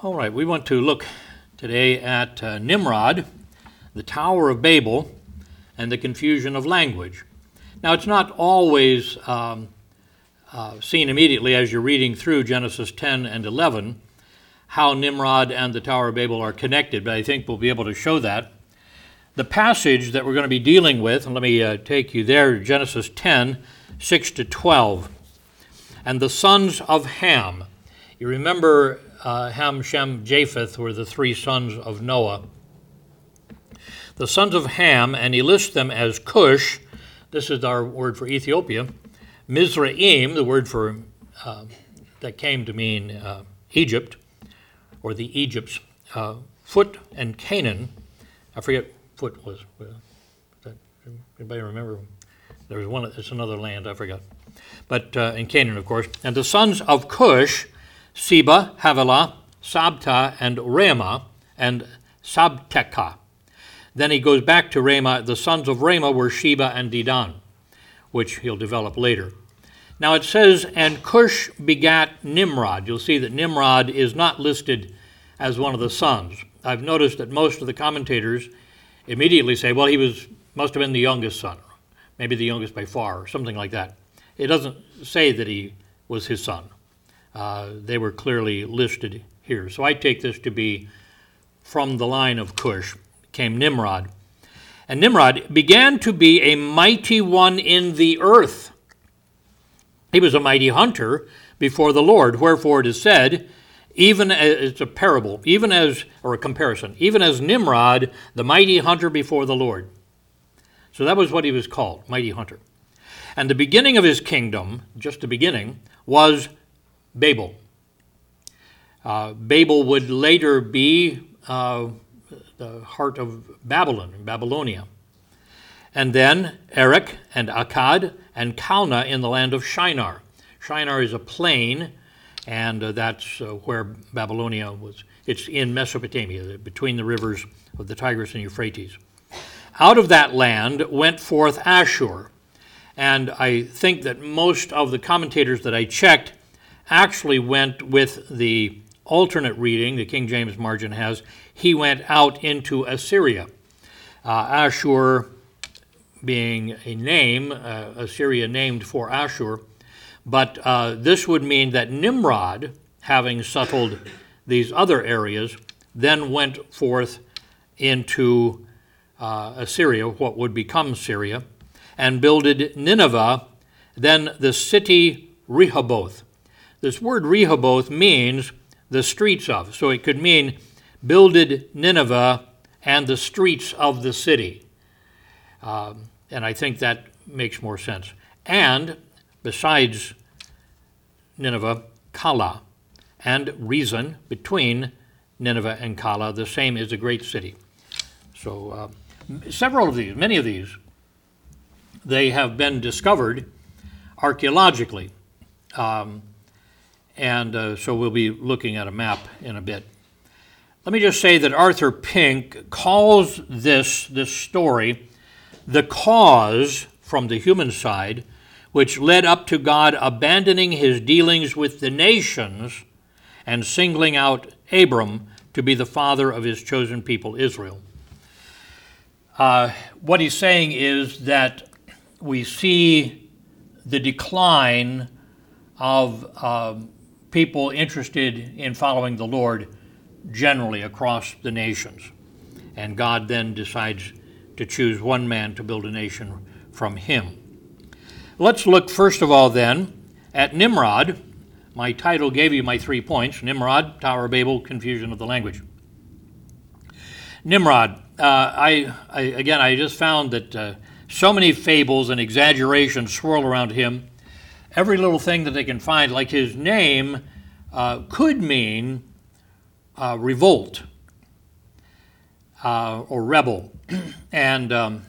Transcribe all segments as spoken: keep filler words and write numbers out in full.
All right, we want to look today at uh, Nimrod, the Tower of Babel, and the confusion of language. Now, it's not always um, uh, seen immediately as you're reading through Genesis ten and eleven how Nimrod and the Tower of Babel are connected, but I think we'll be able to show that. The passage that we're going to be dealing with, and let me uh, take you there, Genesis ten, six to twelve. And the sons of Ham. You remember uh, Ham, Shem, Japheth were the three sons of Noah. The sons of Ham, and he lists them as Cush, this is our word for Ethiopia, Mizraim, the word for uh, that came to mean uh, Egypt, or the Egypts, uh, Phut and Canaan. I forget Phut was. Uh, that, anybody remember? There was one. It's another land. I forgot. But uh, in Canaan, of course. And the sons of Cush, Seba, Havilah, Sabta, and Ramah, and Sabteka. Then he goes back to Ramah. The sons of Ramah were Sheba and Dedan, which he'll develop later. Now it says, and Cush begat Nimrod. You'll see that Nimrod is not listed as one of the sons. I've noticed that most of the commentators immediately say, well, he was must have been the youngest son, maybe the youngest by far, or something like that. It doesn't say that he was his son. Uh, they were clearly listed here. So I take this to be from the line of Cush came Nimrod. And Nimrod began to be a mighty one in the earth. He was a mighty hunter before the Lord. Wherefore it is said, even as, it's a parable, even as, or a comparison, even as Nimrod, the mighty hunter before the Lord. So that was what he was called, mighty hunter. And the beginning of his kingdom, just the beginning, was Babel. Uh, Babel would later be uh, the heart of Babylon, Babylonia. And then Erech and Akkad and Calneh in the land of Shinar. Shinar is a plain, and uh, that's uh, where Babylonia was. It's in Mesopotamia, between the rivers of the Tigris and Euphrates. Out of that land went forth Ashur. And I think that most of the commentators that I checked actually went with the alternate reading, the King James margin has, he went out into Assyria. Uh, Ashur being a name, uh, Assyria named for Ashur, but uh, this would mean that Nimrod, having settled these other areas, then went forth into uh, Assyria, what would become Syria, and builded Nineveh, then the city Rehoboth. This word Rehoboth means the streets of, so it could mean builded Nineveh and the streets of the city. Um, and I think that makes more sense. And besides Nineveh, Calah, and Rezin, between Nineveh and Calah, the same is a great city. So uh, several of these, many of these, they have been discovered archaeologically. Um, and uh, so we'll be looking at a map in a bit. Let me just say that Arthur Pink calls this, this story the cause from the human side, which led up to God abandoning his dealings with the nations and singling out Abram to be the father of his chosen people, Israel. Uh, what he's saying is that we see the decline of uh, people interested in following the Lord generally across the nations. And God then decides to choose one man to build a nation from him. Let's look first of all then at Nimrod. My title gave you my three points: Nimrod, Tower of Babel, confusion of the language. Nimrod, uh, I, I again, I just found that uh, so many fables and exaggerations swirl around him. Every little thing that they can find, like his name, uh, could mean uh, revolt uh, or rebel. And um,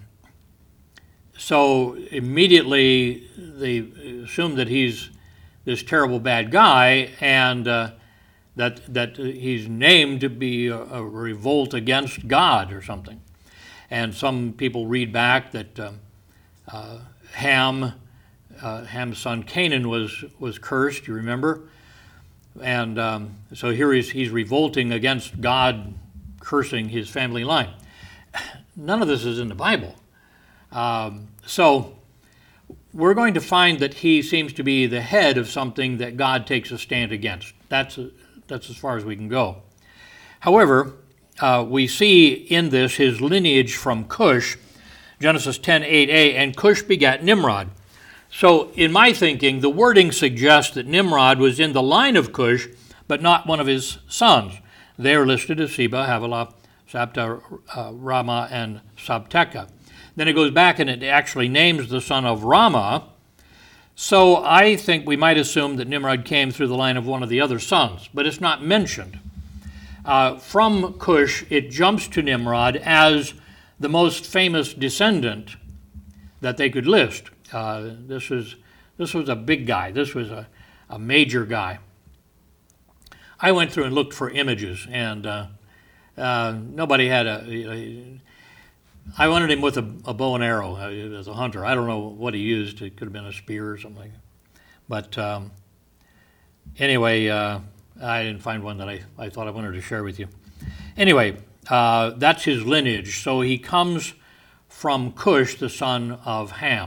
so immediately they assume that he's this terrible bad guy, and uh, that that he's named to be a, a revolt against God or something. And some people read back that um, uh, Ham, uh, Ham's son Canaan was was cursed. You remember? And um, so here he's, he's revolting against God, cursing his family line. None of this is in the Bible. Um, so we're going to find that he seems to be the head of something that God takes a stand against. That's, a, that's as far as we can go. However, uh, we see in this his lineage from Cush, Genesis ten eight a, and Cush begat Nimrod. So in my thinking, the wording suggests that Nimrod was in the line of Cush, but not one of his sons. They are listed as Seba, Havilah, Sabta, uh, Rama, and Sabteca. Then it goes back and it actually names the son of Rama. So I think we might assume that Nimrod came through the line of one of the other sons, but it's not mentioned. Uh, from Cush, it jumps to Nimrod as the most famous descendant that they could list. Uh, this was this was a big guy. This was a, a major guy. I went through and looked for images, and uh, uh, nobody had a. You know, I wanted him with a, a bow and arrow uh, as a hunter. I don't know what he used. It could have been a spear or something. But um, anyway, uh, I didn't find one that I, I thought I wanted to share with you. Anyway, uh, that's his lineage. So he comes from Cush, the son of Ham.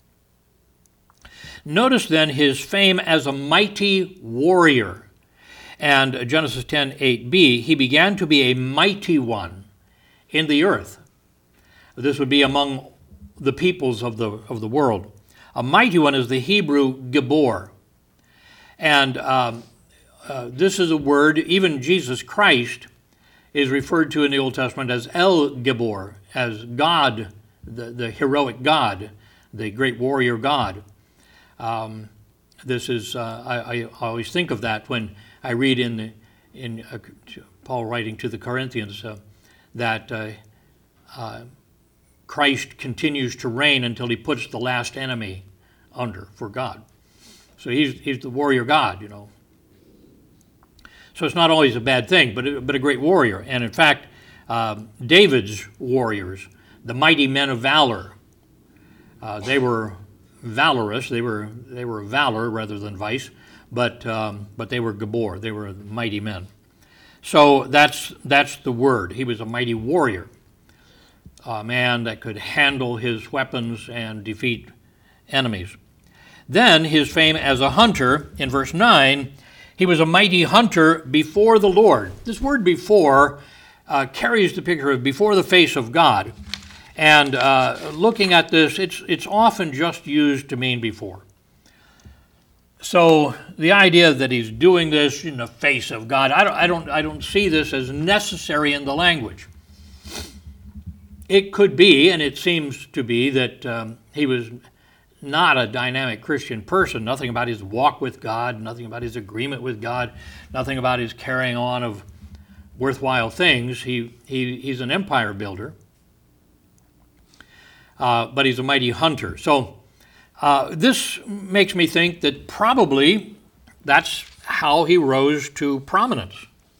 Notice then his fame as a mighty warrior. And Genesis ten eight b, he began to be a mighty one in the earth. This would be among the peoples of the of the world. A mighty one is the Hebrew Gibor. And um, uh, this is a word, even Jesus Christ is referred to in the Old Testament as El Gibor, as God, the, the heroic God, the great warrior God. Um, this is, uh, I, I always think of that when I read in the, in uh, Paul writing to the Corinthians uh, that uh, uh, Christ continues to reign until he puts the last enemy under for God. So he's he's the warrior God, you know. So it's not always a bad thing, but but a great warrior. And in fact, uh, David's warriors, the mighty men of valor, uh, they were valorous. They were they were valor rather than vice, but um, but they were Gabor. They were mighty men. So that's that's the word. He was a mighty warrior, a man that could handle his weapons and defeat enemies. Then his fame as a hunter, in verse nine, he was a mighty hunter before the Lord. This word before uh, carries the picture of before the face of God. And uh, looking at this, it's it's often just used to mean before. So the idea that he's doing this in the face of God, I don't, I don't, I don't see this as necessary in the language. It could be, and it seems to be, that um, he was not a dynamic Christian person. Nothing about his walk with God, nothing about his agreement with God, nothing about his carrying on of worthwhile things. He, he he's an empire builder, uh, but he's a mighty hunter. So uh, this makes me think that probably that's how he rose to prominence.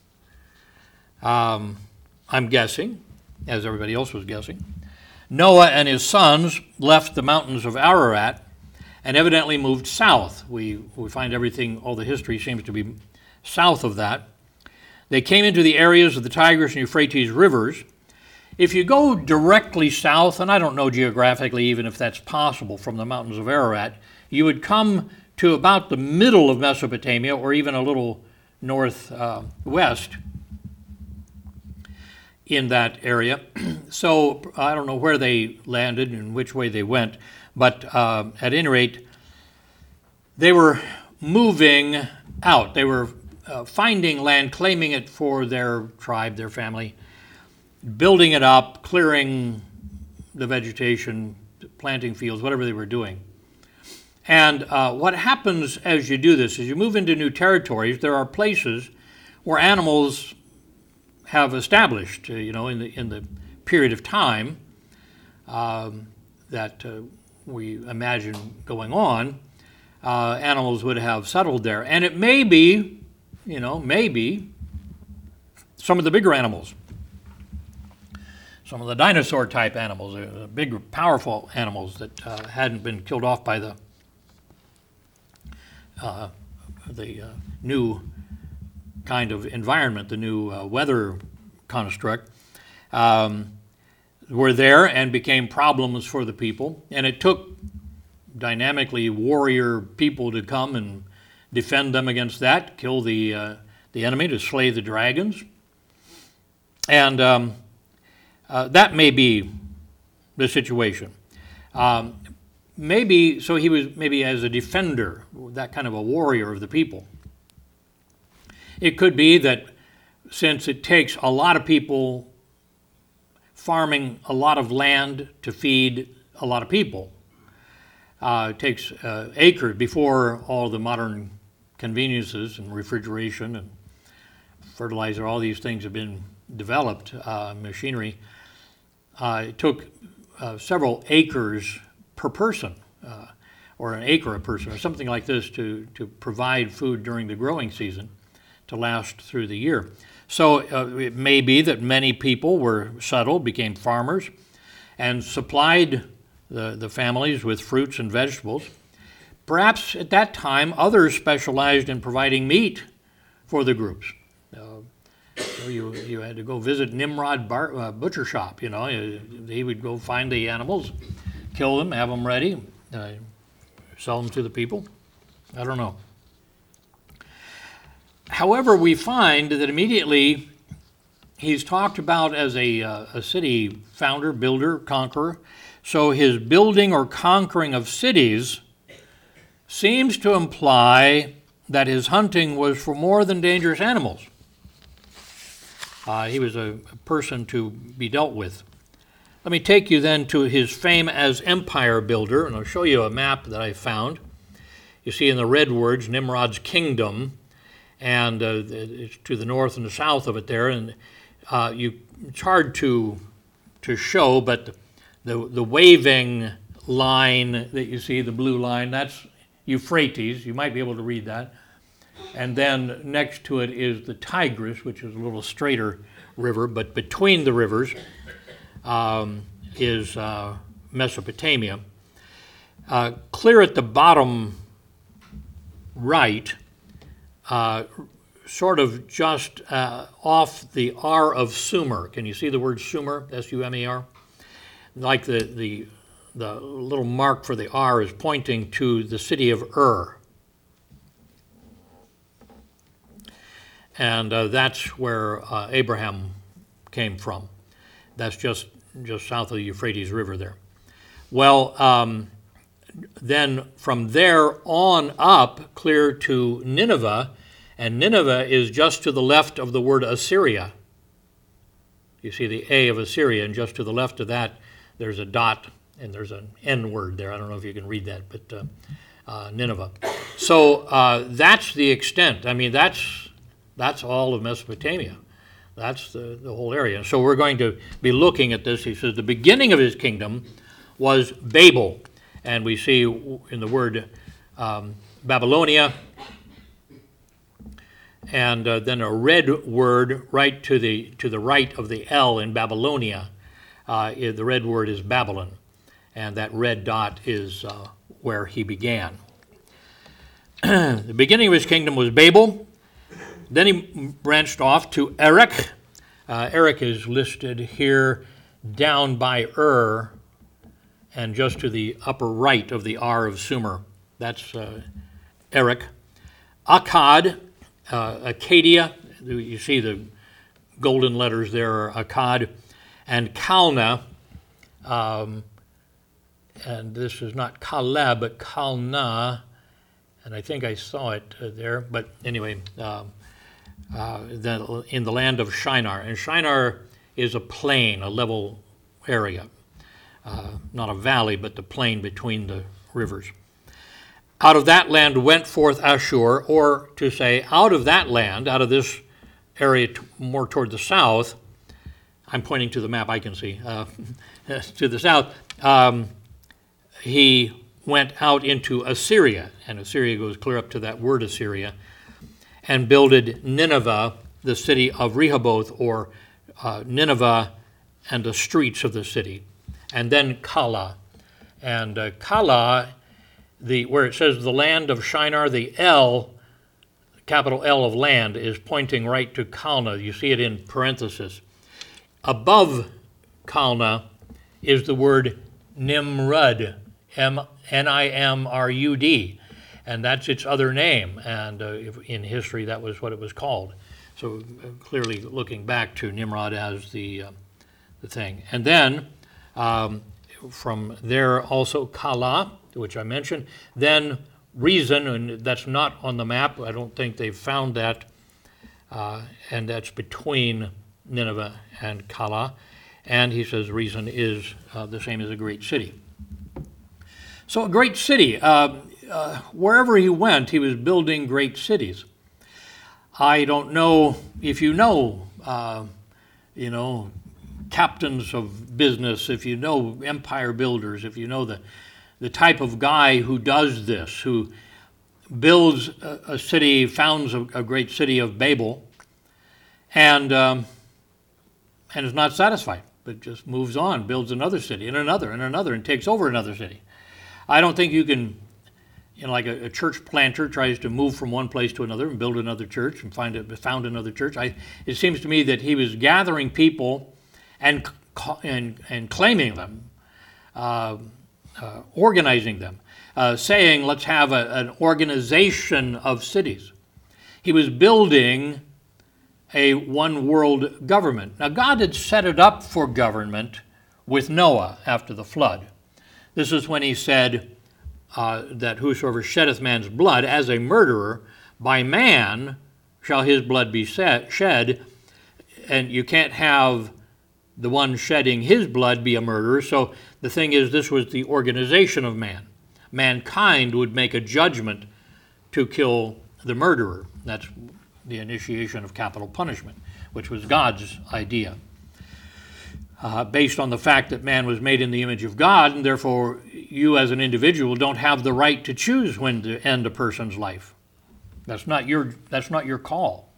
Um, I'm guessing, as everybody else was guessing. Noah and his sons left the mountains of Ararat and evidently moved south. We, we find everything, all the history seems to be south of that. They came into the areas of the Tigris and Euphrates rivers. If you go directly south, and I don't know geographically even if that's possible from the mountains of Ararat, you would come to about the middle of Mesopotamia or even a little northwest uh, in that area. So I don't know where they landed and which way they went, but uh, at any rate, they were moving out. They were uh, finding land, claiming it for their tribe, their family, building it up, clearing the vegetation, planting fields, whatever they were doing. And uh, what happens as you do this, as you move into new territories, there are places where animals have established, uh, you know, in the in the period of time um, that uh, we imagine going on, uh, animals would have settled there. And it may be, you know, maybe some of the bigger animals, some of the dinosaur-type animals, uh, big, powerful animals that uh, hadn't been killed off by the uh, the uh, new kind of environment, the new uh, weather construct, um, were there and became problems for the people. And it took dynamically warrior people to come and defend them against that, kill the uh, the enemy, to slay the dragons. And um, uh, that may be the situation. Um, maybe, so he was maybe as a defender, that kind of a warrior of the people. It could be that since it takes a lot of people farming a lot of land to feed a lot of people, uh, it takes uh, acres before all the modern conveniences and refrigeration and fertilizer, all these things have been developed, uh, machinery. Uh, it took uh, several acres per person, uh, or an acre a person, or something like this to, to provide food during the growing season to last through the year. So uh, it may be that many people were settled, became farmers, and supplied the, the families with fruits and vegetables. Perhaps at that time, others specialized in providing meat for the groups. Uh, so you, you had to go visit Nimrod bar, uh, butcher shop, you know. He would go find the animals, kill them, have them ready, uh, sell them to the people. I don't know. However, we find that immediately he's talked about as a, uh, a city founder, builder, conqueror. So his building or conquering of cities seems to imply that his hunting was for more than dangerous animals. Uh, he was a, a person to be dealt with. Let me take you then to his fame as empire builder, and I'll show you a map that I found. You see in the red words, Nimrod's kingdom, and uh, it's to the north and the south of it there, and uh, you, it's hard to to show, but the the waving line that you see, the blue line, that's Euphrates. You might be able to read that. And then next to it is the Tigris, which is a little straighter river, but between the rivers um, is uh, Mesopotamia. Uh, clear at the bottom right, uh, sort of just uh, off the R of Sumer. Can you see the word Sumer, S U M E R? Like the, the, the little mark for the R is pointing to the city of Ur. And uh, that's where uh, Abraham came from. That's just, just south of the Euphrates River there. Well, um, then from there on up, clear to Nineveh, and Nineveh is just to the left of the word Assyria. You see the A of Assyria, and just to the left of that, there's a dot, and there's an N word there. I don't know if you can read that, but uh, uh, Nineveh. So uh, that's the extent. I mean, that's that's all of Mesopotamia. That's the, the whole area. So we're going to be looking at this. He says the beginning of his kingdom was Babel. And we see in the word um, Babylonia, and uh, then a red word right to the to the right of the L in Babylonia. Uh, the red word is Babylon, and that red dot is uh, where he began. The beginning of his kingdom was Babel. Then he branched off to Erech. Uh, Erech is listed here down by Ur, and just to the upper right of the R of Sumer. That's uh, Erech. Akkad, uh, Acadia, you see the golden letters there, Akkad, and Calneh, um, and this is not Caleb, but Calneh, and I think I saw it uh, there, but anyway, um, uh, the, in the land of Shinar. And Shinar is a plain, a level area. Uh, not a valley, but the plain between the rivers. Out of that land went forth Ashur, or to say, out of that land, out of this area t- more toward the south, I'm pointing to the map I can see, uh, to the south, um, he went out into Assyria, and Assyria goes clear up to that word Assyria, and builded Nineveh, the city of Rehoboth, or uh, Nineveh and the streets of the city. And then Calah. And uh, Calah, the, where it says the land of Shinar, the L capital L of land, is pointing right to Calneh. You see it in parenthesis. Above Calneh is the word Nimrud, M N I M R U D, and that's its other name. And uh, in history, that was what it was called. So uh, clearly looking back to Nimrod as the, uh, the thing. And then um, from there also Calah, which I mentioned, then Reason, and that's not on the map. I don't think they've found that, uh, and that's between Nineveh and Calah. And he says Reason is uh, the same as a great city. So a great city. Uh, uh, wherever he went, he was building great cities. I don't know if you know, uh, you know, captains of business, if you know empire builders, if you know the, the type of guy who does this, who builds a, a city, founds a, a great city of Babel, and um, and is not satisfied, but just moves on, builds another city and another and another, and takes over another city. I don't think you can, you know, like a, a church planter tries to move from one place to another and build another church and find a, found another church. I, it seems to me that he was gathering people and and and claiming them, uh, uh, organizing them, uh, saying, let's have a, an organization of cities. He was building a one world government. Now, God had set it up for government with Noah after the flood. This is when he said uh, that whosoever sheddeth man's blood as a murderer, by man shall his blood be set, shed, and you can't have the one shedding his blood be a murderer. So the thing is, this was the organization of man. Mankind would make a judgment to kill the murderer. That's the initiation of capital punishment, which was God's idea. Uh, based on the fact that man was made in the image of God, and therefore you as an individual don't have the right to choose when to end a person's life. That's not your, that's not your call.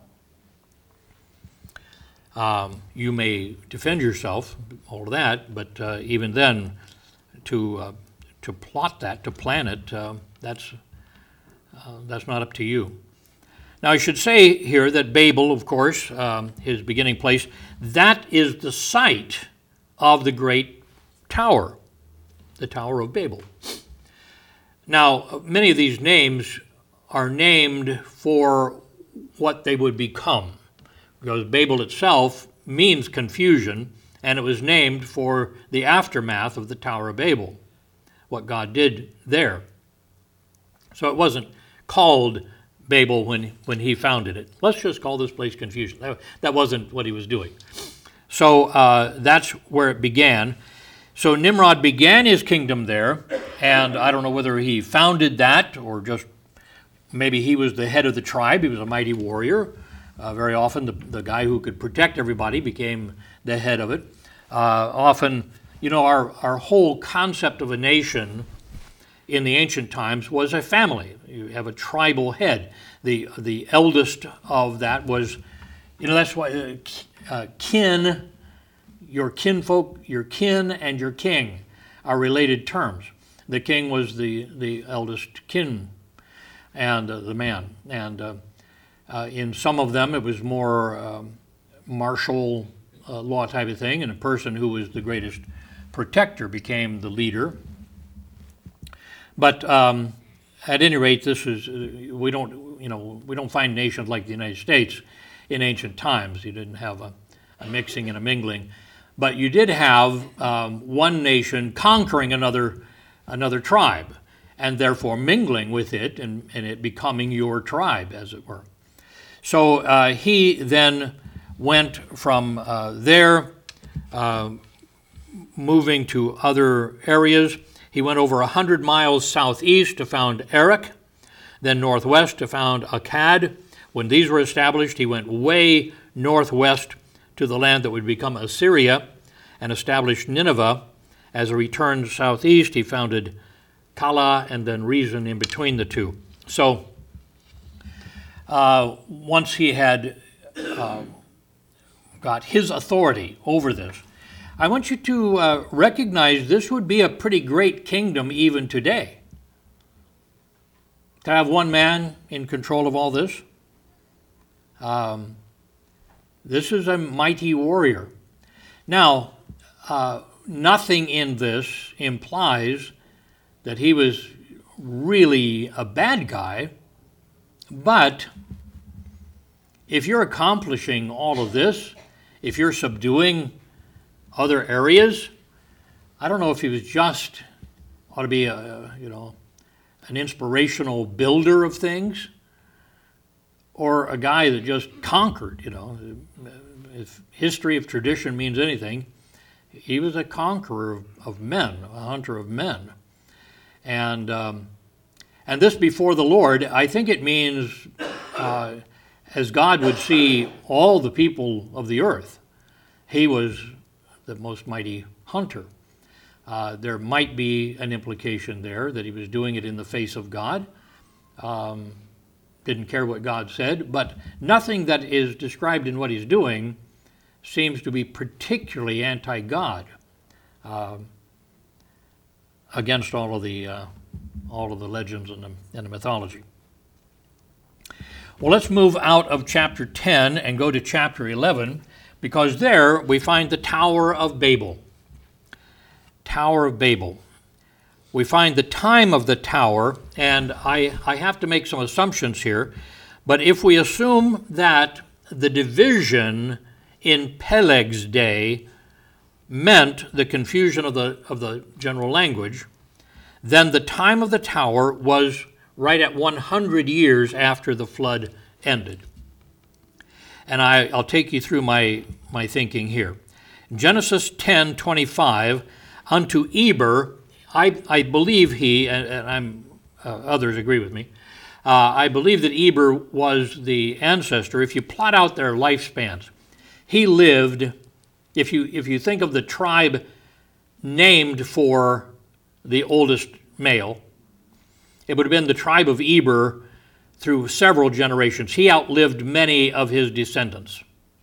Um, you may defend yourself, all of that, but uh, even then, to uh, to plot that, to plan it, uh, that's uh, that's not up to you. Now, I should say here that Babel, of course, um, his beginning place, that is the site of the great tower, the Tower of Babel. Now, many of these names are named for what they would become, because Babel itself means confusion, and it was named for the aftermath of the Tower of Babel, what God did there. So it wasn't called Babel when, when he founded it. Let's just call this place confusion. That, that wasn't what he was doing. So uh, that's where it began. So Nimrod began his kingdom there, and I don't know whether he founded that or just maybe he was the head of the tribe. He was a mighty warrior. Uh, very often the, the guy who could protect everybody became the head of it. Uh, often, you know, our, our whole concept of a nation in the ancient times was a family. You have a tribal head. The the eldest of that was, you know, that's why uh, uh, kin, your kinfolk, your kin and your king are related terms. The king was the, the eldest kin and uh, the man. And uh, uh, in some of them it was more um, martial uh, law type of thing, and a person who was the greatest protector became the leader. But um, at any rate, this is uh, we don't you know we don't find nations like the United States in ancient times. You didn't have a, a mixing and a mingling, but you did have um, one nation conquering another another tribe, and therefore mingling with it and, and it becoming your tribe, as it were. So uh, he then went from uh, there, uh, moving to other areas. He went over one hundred miles southeast to found Erech, then northwest to found Akkad. When these were established, he went way northwest to the land that would become Assyria and established Nineveh. As he returned southeast, he founded Calah and then Reason in between the two. So uh, once he had uh, got his authority over this, I want you to uh, recognize this would be a pretty great kingdom even today. To have one man in control of all this, Um, this is a mighty warrior. Now, uh, nothing in this implies that he was really a bad guy, but if you're accomplishing all of this, if you're subduing other areas, I don't know if he was just, ought to be a, you know, an inspirational builder of things, or a guy that just conquered, you know. If history of tradition means anything, he was a conqueror of, of men, a hunter of men. And um, and this before the Lord, I think it means uh, as God would see all the people of the earth, he was the most mighty hunter. Uh, there might be an implication there that he was doing it in the face of God. Um, didn't care what God said, but nothing that is described in what he's doing seems to be particularly anti-God, uh, against all of the uh, all of the legends and the, and the mythology. Well, let's move out of chapter ten and go to chapter eleven, because there we find the Tower of Babel. Tower of Babel. We find the time of the tower, and I, I have to make some assumptions here, but if we assume that the division in Peleg's day meant the confusion of the, of the general language, then the time of the tower was right at one hundred years after the flood ended. And I, I'll take you through my, my thinking here. Genesis ten twenty-five, unto Eber, I, I believe he, and, and I'm, uh, others agree with me, uh, I believe that Eber was the ancestor. If you plot out their lifespans, he lived, if you, if you think of the tribe named for the oldest male, it would have been the tribe of Eber through several generations. He outlived many of his descendants.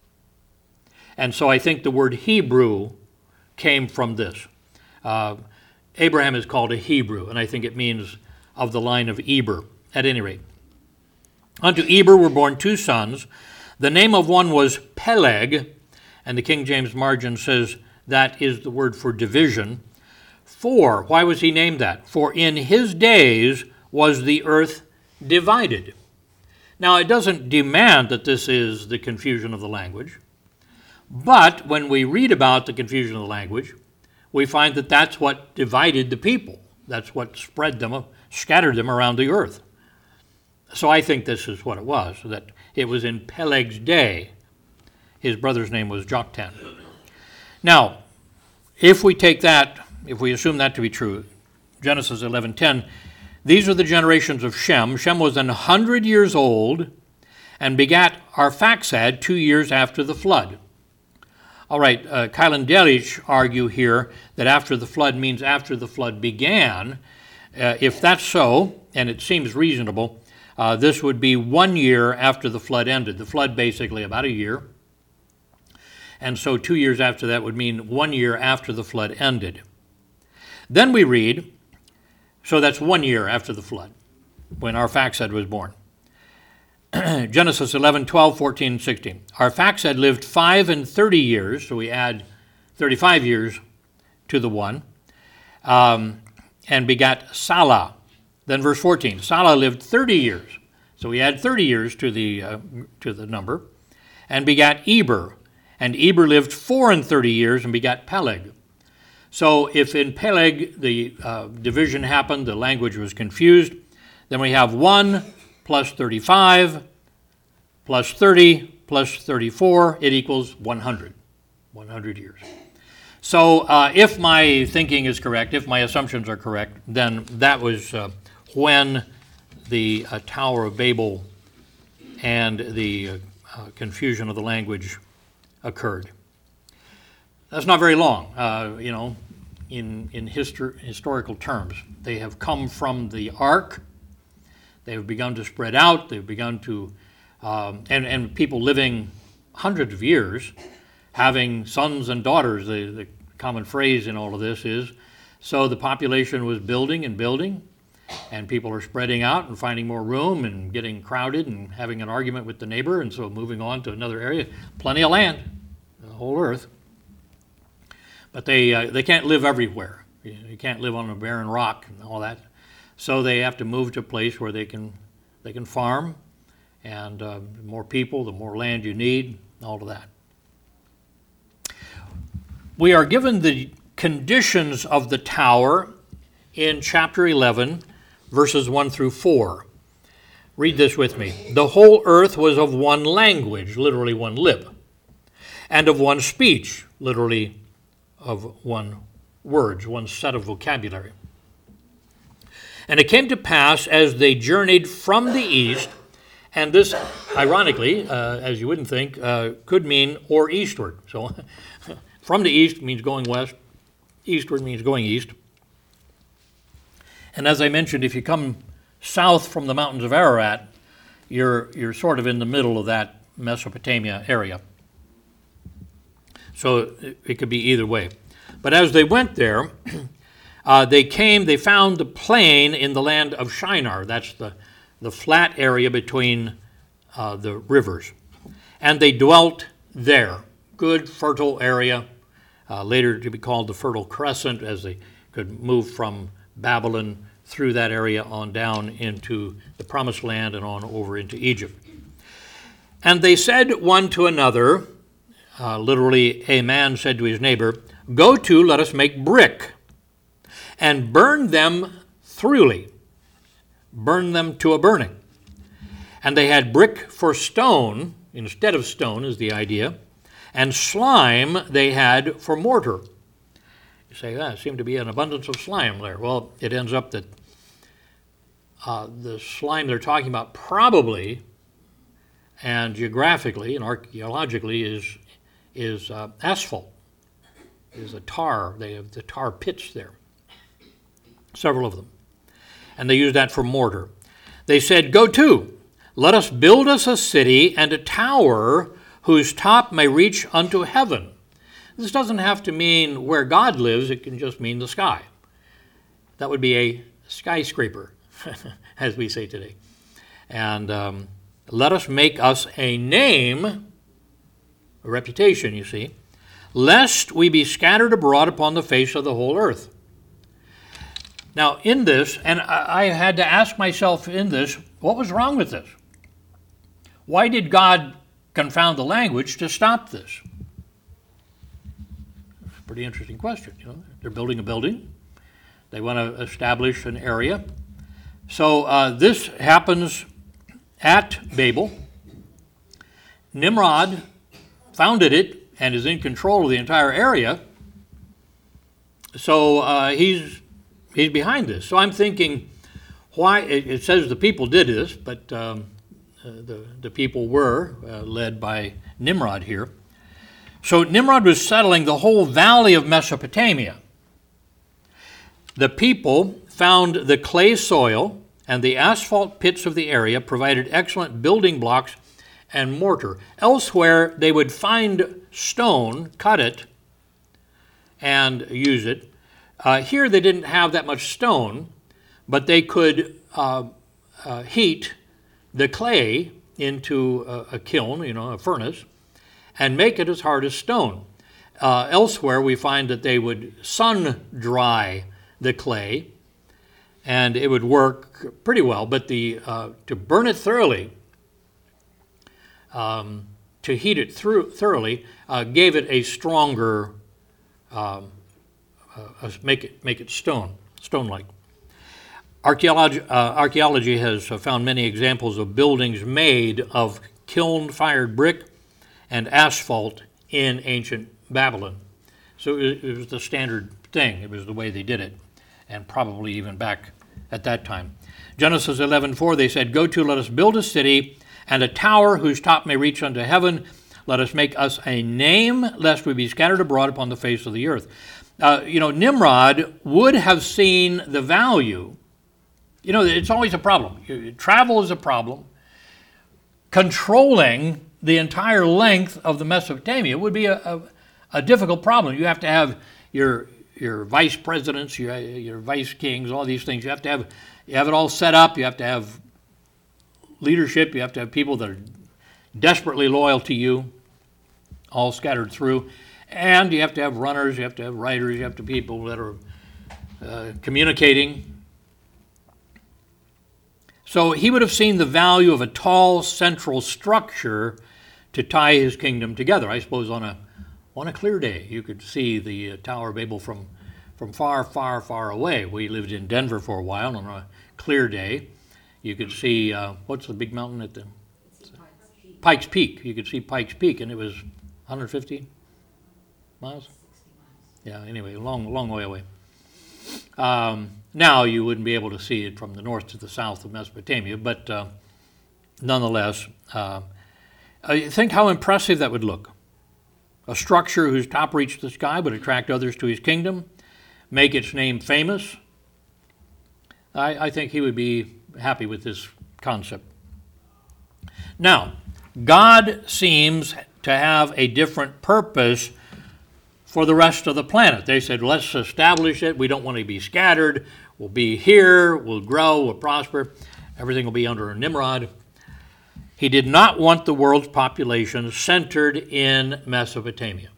And so I think the word Hebrew came from this. Uh, Abraham is called a Hebrew, and I think it means of the line of Eber, at any rate. Unto Eber were born two sons. The name of one was Peleg, and the King James margin says that is the word for division. For, why was he named that? For in his days was the earth divided. Now, it doesn't demand that this is the confusion of the language, but when we read about the confusion of the language, we find that that's what divided the people. That's what spread them, scattered them around the earth. So I think this is what it was, that it was in Peleg's day. His brother's name was Joktan. Now, if we take that, if we assume that to be true, Genesis eleven ten, these are the generations of Shem. Shem was an hundred years old and begat Arphaxad two years after the flood. All right, uh, Keil and Delitzsch argue here that after the flood means after the flood began. Uh, if that's so, and it seems reasonable, uh, this would be one year after the flood ended. The flood basically about a year. And so two years after that would mean one year after the flood ended. Then we read, so that's one year after the flood, when Arphaxad was born. Genesis eleven, twelve, fourteen, and sixteen. Arphaxad lived five and thirty years, so we add thirty-five years to the one, um, and begat Salah. Then verse fourteen, Salah lived thirty years, so we add thirty years to the uh, to the number, and begat Eber. And Eber lived four and thirty years and begat Peleg. So if in Peleg the uh, division happened, the language was confused, then we have one plus thirty-five plus thirty plus thirty-four, it equals one hundred, one hundred years. So uh, if my thinking is correct, if my assumptions are correct, then that was uh, when the uh, Tower of Babel and the uh, uh, confusion of the language occurred. That's not very long, uh, you know, in, in histor- historical terms. They have come from the ark. They have begun to spread out. They've begun to, um, and, and people living hundreds of years, having sons and daughters. The, the common phrase in all of this is, so the population was building and building, and people are spreading out and finding more room and getting crowded and having an argument with the neighbor, and so moving on to another area. Plenty of land, the whole earth. But they uh, they can't live everywhere. You can't live on a barren rock and all that. So they have to move to a place where they can they can farm, and uh, the more people, the more land you need, all of that. We are given the conditions of the tower in chapter eleven, verses one through four. Read this with me. The whole earth was of one language, literally one lip, and of one speech, literally of one words, one set of vocabulary. And it came to pass as they journeyed from the east, and this, ironically, uh, as you wouldn't think, uh, could mean or eastward. So from the east means going west, eastward means going east. And as I mentioned, if you come south from the mountains of Ararat, you're you're sort of in the middle of that Mesopotamia area. So it, it could be either way. But as they went there, uh, they came, they found the plain in the land of Shinar. That's the, the flat area between uh, the rivers. And they dwelt there. Good, fertile area, uh, later to be called the Fertile Crescent, as they could move from Babylon through that area on down into the Promised Land and on over into Egypt. And they said one to another, uh, literally a man said to his neighbor, "Go to, let us make brick, and burn them thoroughly." Burn them to a burning. And they had brick for stone, instead of stone is the idea, and slime they had for mortar. You say, that ah, seemed to be an abundance of slime there. Well, it ends up that uh, the slime they're talking about probably, and geographically and archaeologically, is, is uh, asphalt. Is a tar. They have the tar pits there, several of them. And they used that for mortar. They said, "Go to, let us build us a city and a tower whose top may reach unto heaven." This doesn't have to mean where God lives. It can just mean the sky. That would be a skyscraper, as we say today. And um, let us make us a name, a reputation, you see, lest we be scattered abroad upon the face of the whole earth. Now, in this, and I had to ask myself in this, what was wrong with this? Why did God confound the language to stop this? It's a pretty interesting question. You know, they're building a building. They want to establish an area. So uh, this happens at Babel. Nimrod founded it and is in control of the entire area. So uh, he's he's behind this. So I'm thinking, why? It, it says the people did this, but um, uh, the the people were uh, led by Nimrod here. So Nimrod was settling the whole valley of Mesopotamia. The people found the clay soil and the asphalt pits of the area provided excellent building blocks and mortar. Elsewhere, they would find stone, cut it, and use it. Uh, here, they didn't have that much stone, but they could uh, uh, heat the clay into a, a kiln, you know, a furnace, and make it as hard as stone. Uh, elsewhere, we find that they would sun dry the clay, and it would work pretty well. But the uh, to burn it thoroughly, um, to heat it through thoroughly, uh, gave it a stronger, um, uh, make it make it stone, stone-like. Archaeology, uh, archaeology has found many examples of buildings made of kiln-fired brick and asphalt in ancient Babylon. So it, it was the standard thing. It was the way they did it, and probably even back at that time. Genesis eleven four, they said, "Go to, let us build a city and a tower whose top may reach unto heaven. Let us make us a name, lest we be scattered abroad upon the face of the earth." Uh, you know, Nimrod would have seen the value. You know, it's always a problem. Travel is a problem. Controlling the entire length of the Mesopotamia would be a, a, a difficult problem. You have to have your your vice presidents, your, your vice kings, all these things. You have to have you have it all set up. You have to have leadership. You have to have people that are desperately loyal to you, all scattered through. And you have to have runners. You have to have writers. You have to have people that are uh, communicating. So he would have seen the value of a tall central structure to tie his kingdom together. I suppose on a on a clear day, you could see the uh, Tower of Babel from, from far, far, far away. We lived in Denver for a while. On a clear day, you could see, uh, what's the big mountain at the? Pikes Peak. Pikes Peak. You could see Pikes Peak, and it was one hundred fifty miles? sixty miles. Yeah, anyway, a long, long way away. Um, now you wouldn't be able to see it from the north to the south of Mesopotamia, but uh, nonetheless, uh, I think how impressive that would look. A structure whose top reached the sky would attract others to his kingdom, make its name famous. I, I think he would be happy with this concept. Now, God seems to have a different purpose for the rest of the planet. They said, let's establish it. We don't want to be scattered. We'll be here. We'll grow. We'll prosper. Everything will be under Nimrod. He did not want the world's population centered in Mesopotamia.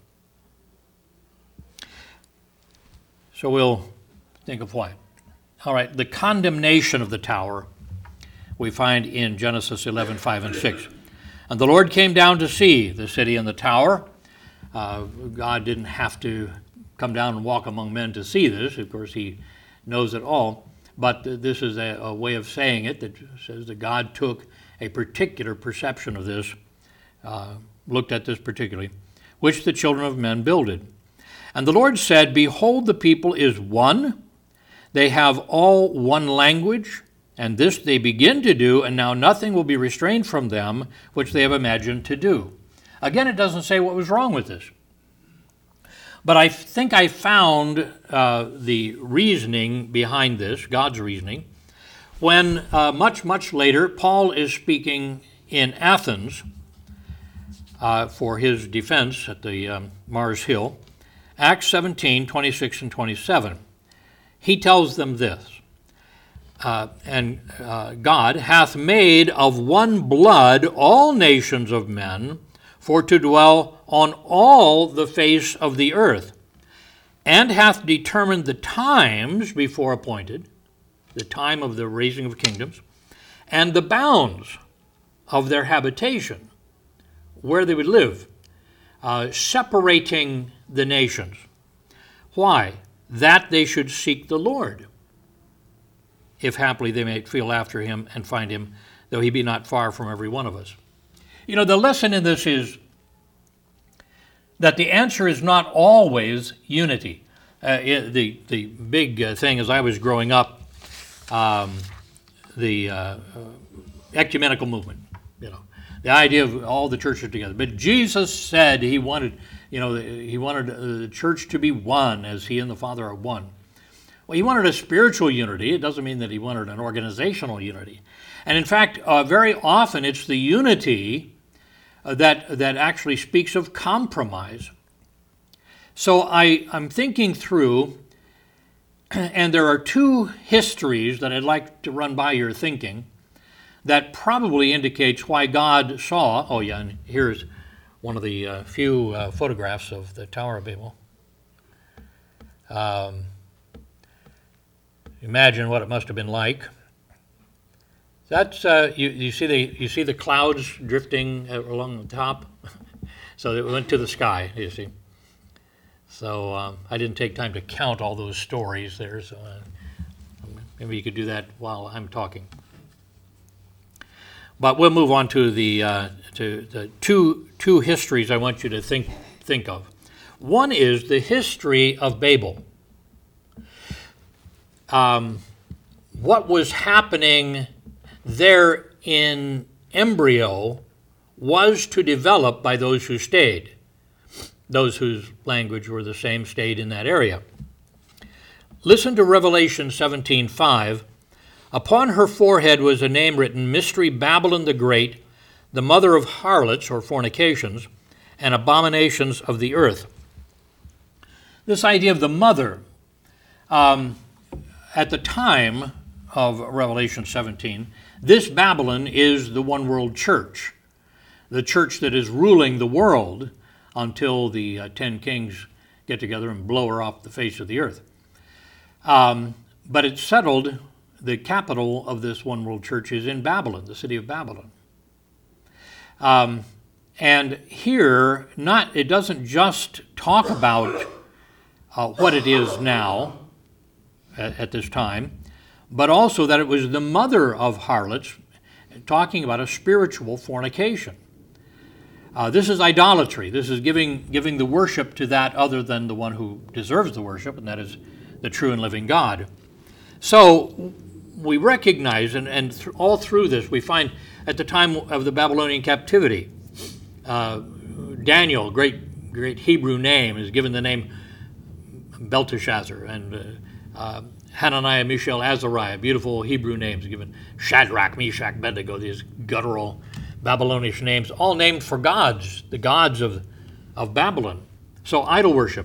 So we'll think of why. All right, the condemnation of the tower we find in Genesis eleven, five and six. And the Lord came down to see the city and the tower. Uh, God didn't have to come down and walk among men to see this. Of course, he knows it all. But this is a, a way of saying it that says that God took a particular perception of this, uh, looked at this particularly, which the children of men builded. And the Lord said, behold, the people is one. They have all one language, and this they begin to do, and now nothing will be restrained from them, which they have imagined to do. Again, it doesn't say what was wrong with this. But I think I found uh, the reasoning behind this, God's reasoning, when uh, much, much later, Paul is speaking in Athens uh, for his defense at the um, Mars Hill. Acts seventeen, twenty-six and twenty-seven. He tells them this, uh, and uh, God hath made of one blood all nations of men, for to dwell on all the face of the earth, and hath determined the times before appointed, the time of the raising of kingdoms, and the bounds of their habitation, where they would live, uh, separating the nations. Why? That they should seek the Lord, if haply they may feel after him and find him, though he be not far from every one of us. You know, the lesson in this is that the answer is not always unity. Uh, it, the, the big uh, thing as I was growing up, Um, the uh, uh, ecumenical movement, you know, the idea of all the churches together. But Jesus said he wanted, you know, he wanted the church to be one as he and the Father are one. Well, he wanted a spiritual unity. It doesn't mean that he wanted an organizational unity. And in fact, uh, very often it's the unity uh, that that actually speaks of compromise. So I, I'm thinking through. And there are two histories that I'd like to run by your thinking that probably indicates why God saw, oh yeah, and here's one of the uh, few uh, photographs of the Tower of Babel. Um, imagine what it must have been like. That's, uh, you, you, see the, you see the clouds drifting along the top? So it went to the sky, you see. So um, I didn't take time to count all those stories there, so uh, maybe you could do that while I'm talking. But we'll move on to the uh, to the two two histories I want you to think think of. One is the history of Babel. Um, what was happening there in embryo was to develop by those who stayed. Those whose language were the same stayed in that area. Listen to Revelation seventeen five. Upon her forehead was a name written, Mystery Babylon the Great, the mother of harlots or fornications, and abominations of the earth. This idea of the mother, um, at the time of Revelation seventeen, this Babylon is the one world church, the church that is ruling the world until the uh, ten kings get together and blow her off the face of the earth. Um, but it's settled, the capital of this one world church is in Babylon, the city of Babylon. Um, and here, not it doesn't just talk about uh, what it is now at, at this time, but also that it was the mother of harlots, talking about a spiritual fornication. Uh, this is idolatry. This is giving giving the worship to that other than the one who deserves the worship, and that is the true and living God. So we recognize, and, and th- all through this, we find at the time of the Babylonian captivity, uh, Daniel, great great Hebrew name, is given the name Belteshazzar, and uh, uh, Hananiah, Mishael, Azariah, beautiful Hebrew names given. Shadrach, Meshach, Abednego, these guttural Babylonish names, all named for gods, the gods of, of Babylon. So idol worship.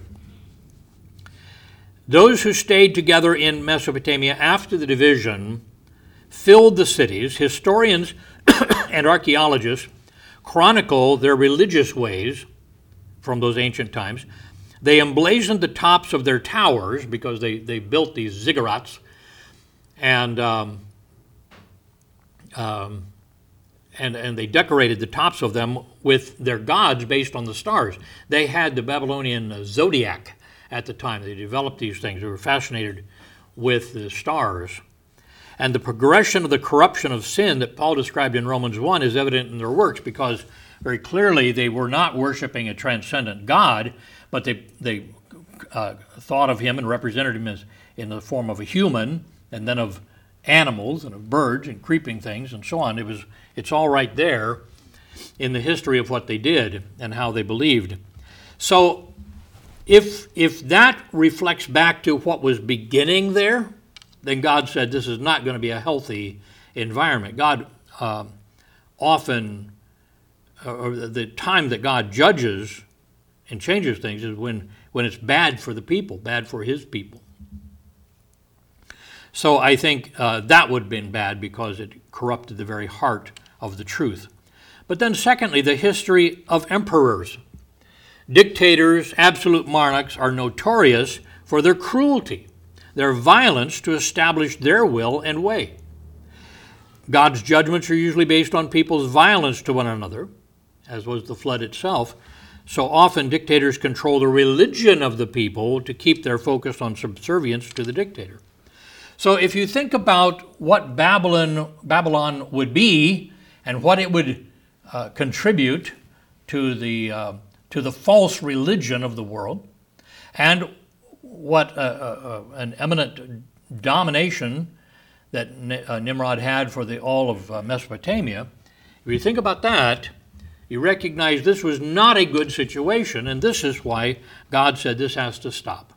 Those who stayed together in Mesopotamia after the division filled the cities. Historians and archaeologists chronicle their religious ways from those ancient times. They emblazoned the tops of their towers because they, they built these ziggurats, and um, um, and and they decorated the tops of them with their gods based on the stars. They had the Babylonian zodiac at the time. They developed these things. They were fascinated with the stars. And the progression of the corruption of sin that Paul described in Romans one is evident in their works, because very clearly they were not worshiping a transcendent God, but they they uh, thought of him and represented him as in the form of a human, and then of animals and of birds and creeping things and so on. It was it's all right there in the history of what they did and how they believed. So if if that reflects back to what was beginning there, then God said this is not going to be a healthy environment. God uh, often, or the time that God judges and changes things is when, when it's bad for the people, bad for his people. So I think uh, that would have been bad because it corrupted the very heart of the truth. But then secondly, the history of emperors. Dictators, absolute monarchs are notorious for their cruelty, their violence to establish their will and way. God's judgments are usually based on people's violence to one another, as was the flood itself. So often dictators control the religion of the people to keep their focus on subservience to the dictator. So if you think about what Babylon, Babylon would be and what it would uh, contribute to the, uh, to the false religion of the world, and what uh, uh, an eminent domination that uh, Nimrod had for the all of uh, Mesopotamia, if you think about that, you recognize this was not a good situation, and this is why God said this has to stop.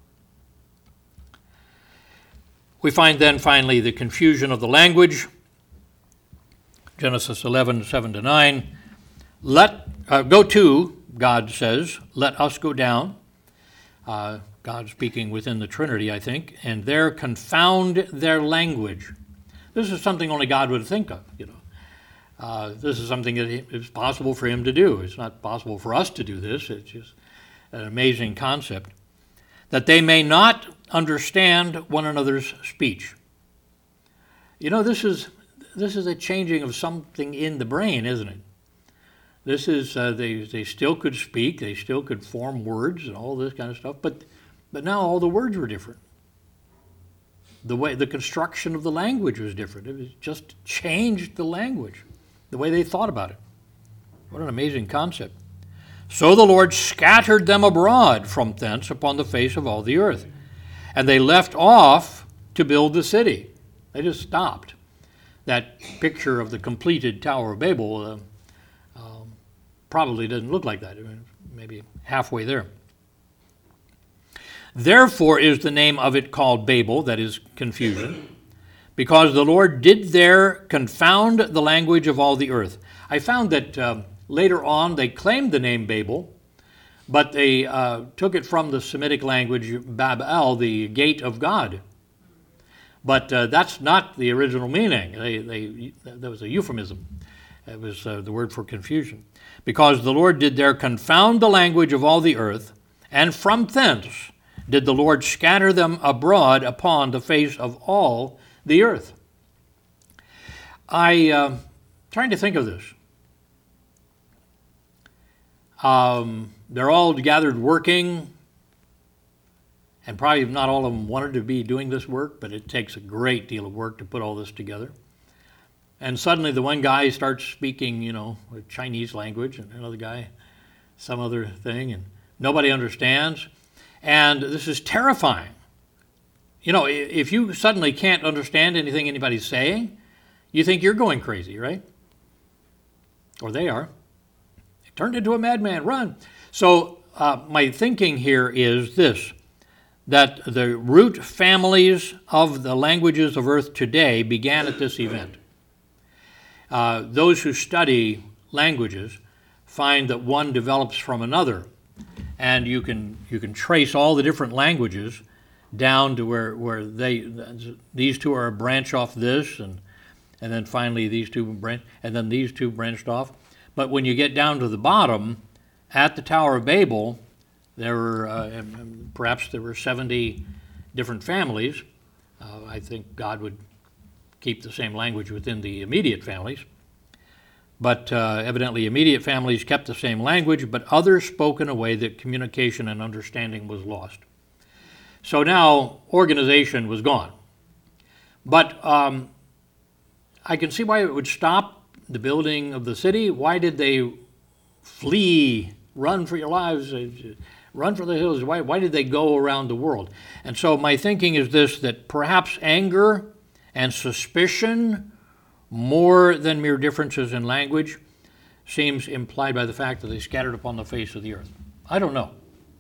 We find then finally the confusion of the language. Genesis eleven, seven to nine. Let uh, go to, God says, let us go down. Uh, God speaking within the Trinity, I think, and there confound their language. This is something only God would think of, you know. Uh, this is something that is possible for him to do. It's not possible for us to do this. It's just an amazing concept. That they may not understand one another's speech. You know, this is this is a changing of something in the brain, isn't it? This is, uh, they, they still could speak, they still could form words and all this kind of stuff, but but now all the words were different. The way, the construction of the language was different. It was just changed the language, the way they thought about it. What an amazing concept. So the Lord scattered them abroad from thence upon the face of all the earth. And they left off to build the city. They just stopped. That picture of the completed Tower of Babel uh, um, probably doesn't look like that. I mean, maybe halfway there. Therefore is the name of it called Babel, that is confusion, because the Lord did there confound the language of all the earth. I found that uh, later on they claimed the name Babel, but they uh, took it from the Semitic language Babel, the gate of God. But uh, that's not the original meaning. They, they, that was a euphemism. It was uh, the word for confusion. Because the Lord did there confound the language of all the earth, and from thence did the Lord scatter them abroad upon the face of all the earth. I, uh, trying to think of this. Um, they're all gathered working, and probably not all of them wanted to be doing this work, but it takes a great deal of work to put all this together. And suddenly the one guy starts speaking, you know, a Chinese language, and another guy some other thing, and nobody understands. And this is terrifying. You know, if you suddenly can't understand anything anybody's saying, you think you're going crazy, right? Or they are. It turned into a madman, run. So uh, my thinking here is this, that the root families of the languages of earth today began at this event. Uh, those who study languages find that one develops from another, and you can you can trace all the different languages down to where where they these two are a branch off this, and and then finally these two branch, and then these two branched off. But when you get down to the bottom, at the Tower of Babel, there were uh, perhaps there were seventy different families. Uh, I think God would keep the same language within the immediate families. But uh, evidently immediate families kept the same language, but others spoke in a way that communication and understanding was lost. So now organization was gone. But um, I can see why it would stop the building of the city. Why did they flee, run for your lives, run for the hills? Why, why did they go around the world? And so my thinking is this, that perhaps anger and suspicion, more than mere differences in language, seems implied by the fact that they scattered upon the face of the earth. I don't know.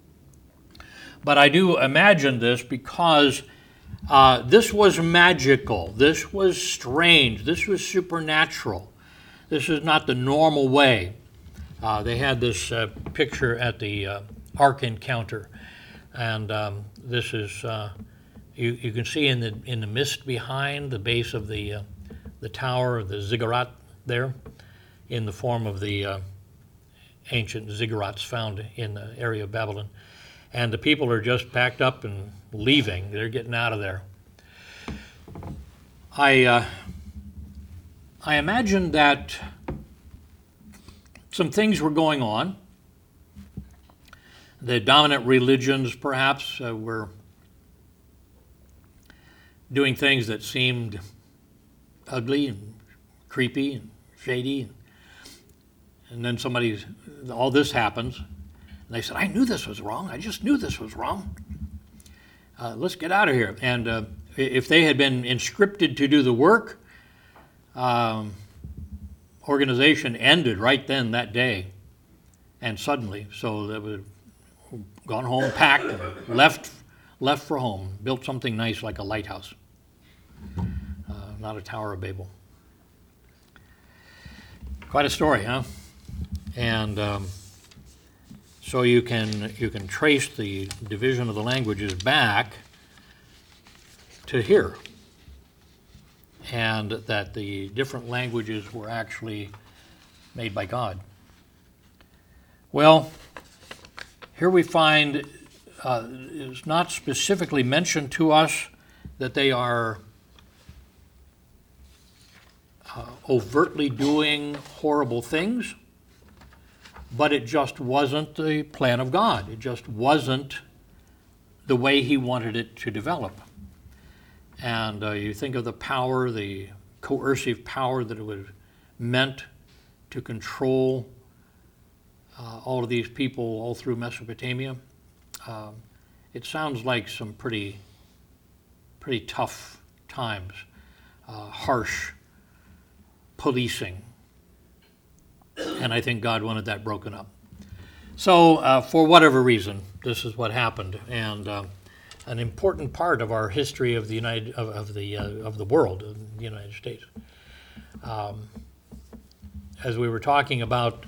But I do imagine this because uh, this was magical. This was strange. This was supernatural. This is not the normal way. Uh, they had this uh, picture at the uh, Ark Encounter, and um, this is, uh, you, you can see in the in the mist behind the base of the uh, the tower, the ziggurat there, in the form of the uh, ancient ziggurats found in the area of Babylon. And the people are just packed up and leaving. They're getting out of there. I, uh, I imagine that some things were going on. The dominant religions, perhaps, uh, were doing things that seemed ugly and creepy and shady. And then somebody, all this happens, and they said, I knew this was wrong. I just knew this was wrong. Uh, let's get out of here. And uh, if they had been inscripted to do the work, um, organization ended right then that day and suddenly. So they would have gone home, packed, and left, left for home, built something nice like a lighthouse. Not a Tower of Babel. Quite a story, huh? And um, so you can you can trace the division of the languages back to here, and that the different languages were actually made by God. Well, here we find uh, it's not specifically mentioned to us that they are Uh, overtly doing horrible things, but it just wasn't the plan of God. It just wasn't the way he wanted it to develop. And uh, you think of the power, the coercive power that it was meant to control uh, all of these people all through Mesopotamia. Um, it sounds like some pretty, pretty tough times, uh, harsh policing, and I think God wanted that broken up. So uh, for whatever reason, this is what happened, and uh, an important part of our history of the United of, of the uh, of the world, of the United States. Um, as we were talking about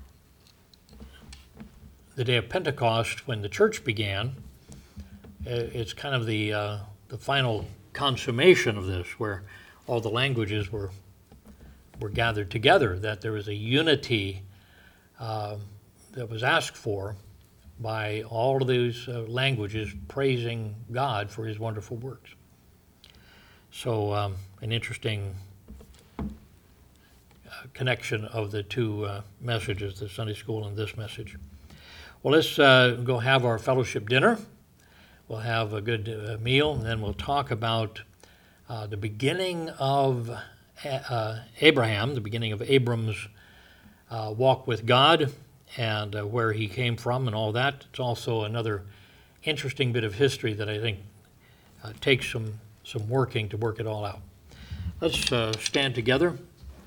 the day of Pentecost, when the church began, it's kind of the uh, the final consummation of this, where all the languages were were gathered together, that there was a unity uh, that was asked for by all of these uh, languages praising God for his wonderful works. So um, an interesting uh, connection of the two uh, messages, the Sunday school and this message. Well, let's uh, go have our fellowship dinner. We'll have a good uh, meal, and then we'll talk about uh, the beginning of uh, Abraham, the beginning of Abram's uh, walk with God, and uh, where he came from and all that. It's also another interesting bit of history that I think uh, takes some, some working to work it all out. Let's uh, stand together.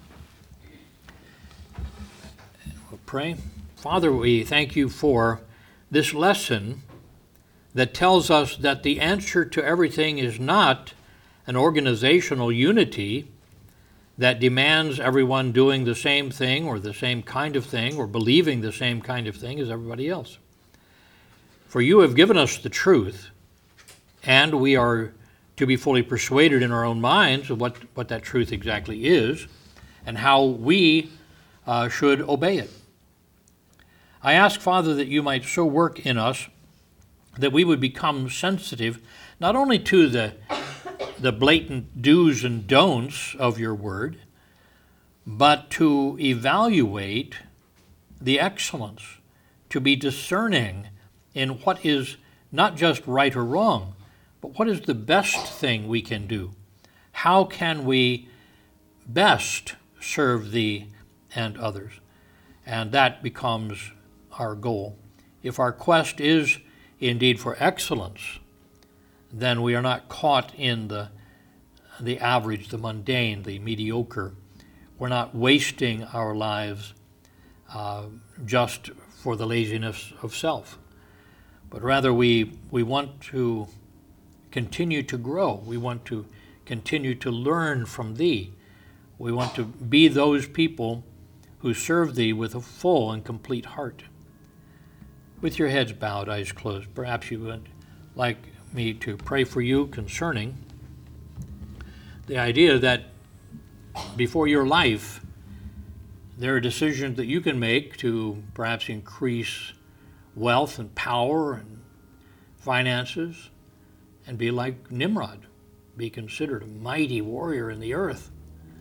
We'll pray. Father, we thank you for this lesson that tells us that the answer to everything is not an organizational unity that demands everyone doing the same thing or the same kind of thing or believing the same kind of thing as everybody else. For you have given us the truth, and we are to be fully persuaded in our own minds of what, what that truth exactly is and how we uh, should obey it. I ask, Father, that you might so work in us that we would become sensitive not only to the, the blatant do's and don'ts of your word, but to evaluate the excellence, to be discerning in what is not just right or wrong, but what is the best thing we can do. How can we best serve thee and others? And that becomes our goal. If our quest is indeed for excellence, then we are not caught in the, the average, the mundane, the mediocre. We're not wasting our lives uh, just for the laziness of self, but rather we, we want to continue to grow. We want to continue to learn from thee. We want to be those people who serve thee with a full and complete heart. With your heads bowed, eyes closed, perhaps you would like me to pray for you concerning the idea that before your life, there are decisions that you can make to perhaps increase wealth and power and finances and be like Nimrod, be considered a mighty warrior in the earth.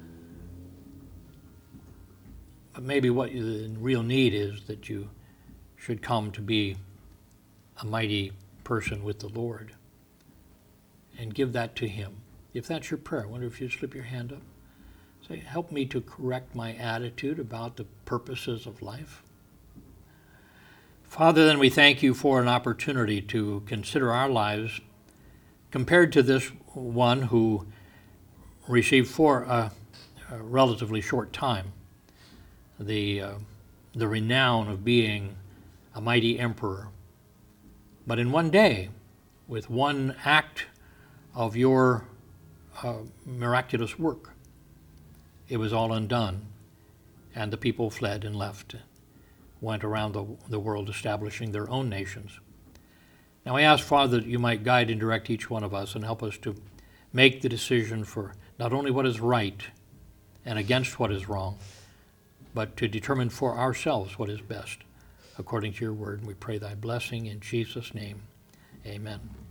But maybe what the real need is that you should come to be a mighty person with the Lord and give that to him. If that's your prayer, I wonder if you'd slip your hand up. Say, help me to correct my attitude about the purposes of life. Father, then we thank you for an opportunity to consider our lives compared to this one who received for a, a relatively short time the, uh, the renown of being a mighty emperor. But in one day, with one act of your uh, miraculous work, it was all undone, and the people fled and left, went around the, the world establishing their own nations. Now I ask, Father, that you might guide and direct each one of us and help us to make the decision for not only what is right and against what is wrong, but to determine for ourselves what is best. According to your word, we pray thy blessing in Jesus' name. Amen.